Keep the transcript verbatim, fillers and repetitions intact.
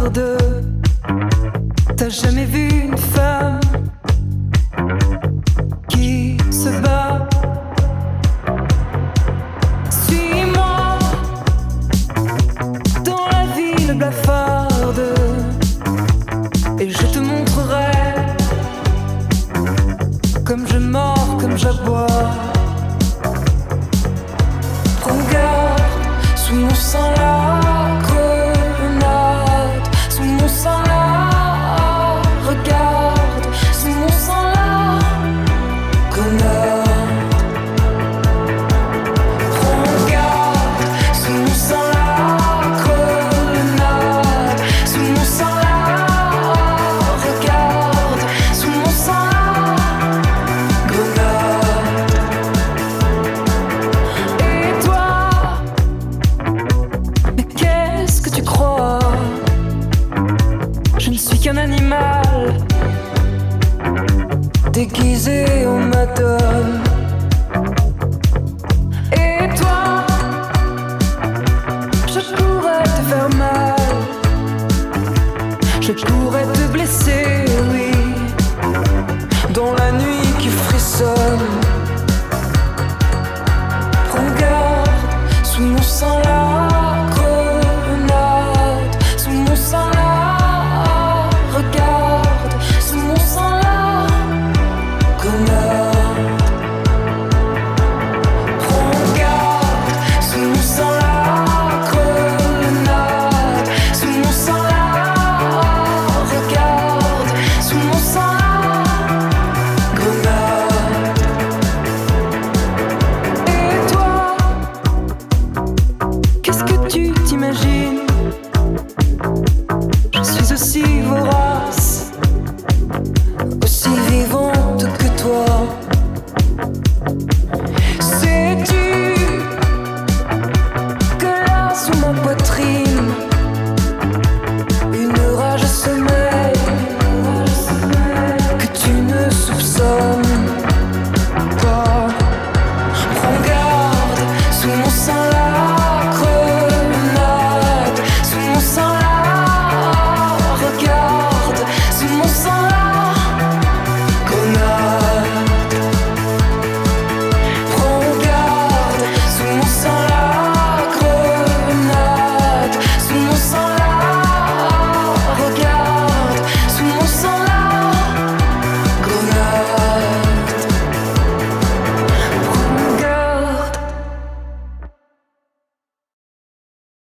bavarde. T'as jamais vu une femme qui se bat? Suis-moi dans la ville blafarde et je te montrerai comme je mords, comme j'aboie. Prends garde, sous mon sang la grenade, sous mon sang la regarde, sous mon sang la grenade. Prends garde, sous mon sang la grenade, sous mon sang la regarde, sous mon sang la grenade. Et toi, mais qu'est-ce que tu crois? Je ne suis qu'un animal déguisé en madone. Et toi, je pourrais te faire mal, je pourrais te blesser, oui, dans la nuit qui frissonne. Prends garde, sous mon sang la grenade, sous mon sang la regarde, sous mon sang la grenade. Prends garde, sous mon sang la grenade, sous mon sang la regarde, sous mon sang la grenade. Et toi, qu'est-ce que tu t'imagines?